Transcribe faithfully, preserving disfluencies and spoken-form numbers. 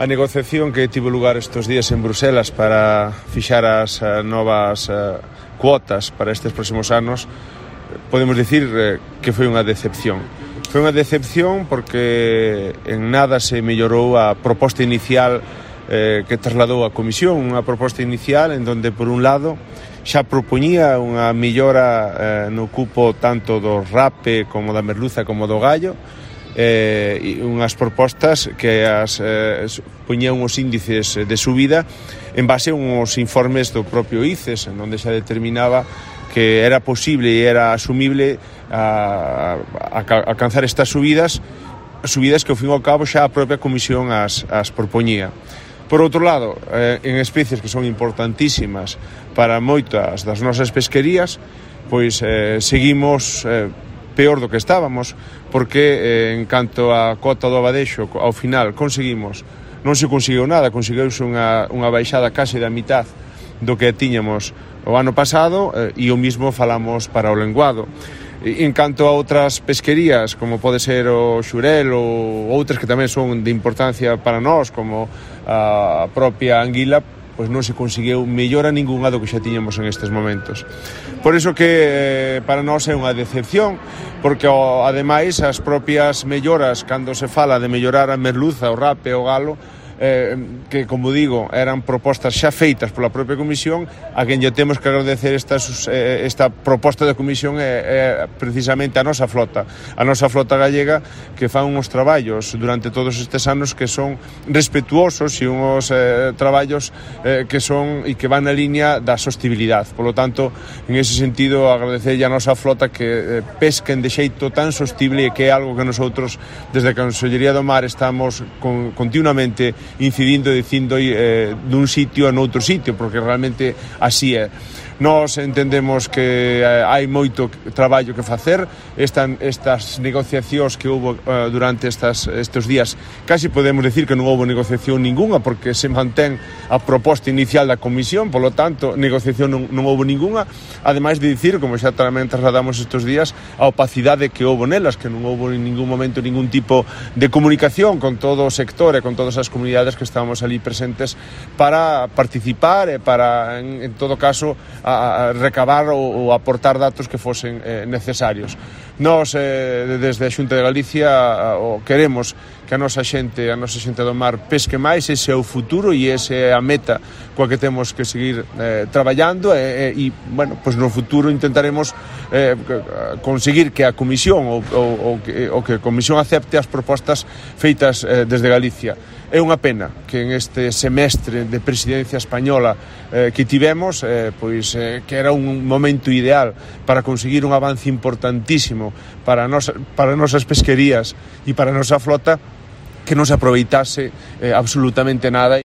A negociación que tivo lugar estes días en Bruselas para fixar as uh, novas uh, cuotas para estes próximos anos, podemos dicir uh, que foi unha decepción. Foi unha decepción porque en nada se mellorou a proposta inicial eh, que trasladou a Comisión, unha proposta inicial en donde, por un lado, xa propoñía unha mellora eh, no cupo tanto do rape como da merluza como do gallo, eh, e unhas propostas que as eh, poñían os índices de subida en base a uns informes do propio I C E S, en onde se determinaba que era posible e era asumible a, a, a alcanzar estas subidas, subidas que ao fin e ao cabo xa a propia Comisión as, as propoñía. Por outro lado, eh, en especies que son importantísimas para moitas das nosas pesquerías, pois eh, seguimos eh, peor do que estábamos, porque eh, en canto a cota do abadexo, ao final conseguimos, non se conseguiu nada, conseguiuse unha, unha baixada case da mitad do que tiñamos o ano pasado, eh, e o mismo falamos para o lenguado. E en canto a outras pesquerías, como pode ser o xurel ou outras que tamén son de importancia para nós, como a propia anguila, pois non se conseguiu mellora ningunha do que xa tiñamos en estes momentos. Por iso que eh, para nós é unha decepción, porque o, ademais as propias melloras, cando se fala de mellorar a merluza, o rape, o galo, eh, que, como digo, eran propostas xa feitas pola propia Comisión, a quen lle temos que agradecer esta, eh, esta proposta da Comisión é, é precisamente a nosa flota, a nosa flota gallega, que fan uns traballos durante todos estes anos que son respetuosos e uns eh, traballos eh, que son e que van na liña da sostibilidade. Por lo tanto, en ese sentido, agradecerlle a nosa flota que eh, pesquen de xeito tan sostible, e que é algo que nosotros, desde a Consellería do Mar, estamos con, continuamente incidindo e dicindo eh, dun sitio a noutro sitio, porque realmente así é. Nós entendemos que eh, hai moito traballo que facer. Esta, estas negociacións que houve eh, durante estas, estes días, casi podemos decir que non houve negociación ninguna, porque se mantén a proposta inicial da Comisión, polo tanto, negociación non, non houve ninguna, ademais de dicir, como xa tamén trasladamos estes días, a opacidade que houve nelas, que non houve en ningún momento ningún tipo de comunicación con todo o sector e con todas as comunidades que estábamos ali presentes para participar e para, en, en todo caso, a recabar ou, ou aportar datos que fosen eh, necesarios. Nós, eh, desde a Xunta de Galicia, o queremos que a nosa xente, a nosa xente do mar pesque máis. Ese é o futuro e ese é a meta coa que temos que seguir eh, traballando e, e, bueno, pues no futuro intentaremos eh, conseguir que a Comisión ou, ou, ou, que, ou que a Comisión acepte as propostas feitas eh, desde Galicia. É unha pena que en este semestre de presidencia española eh, que tivemos, eh, pois eh, que era un momento ideal para conseguir un avance importantísimo para, nos, para nosas pesquerías e para a nosa flota, que non se aproveitase eh, absolutamente nada.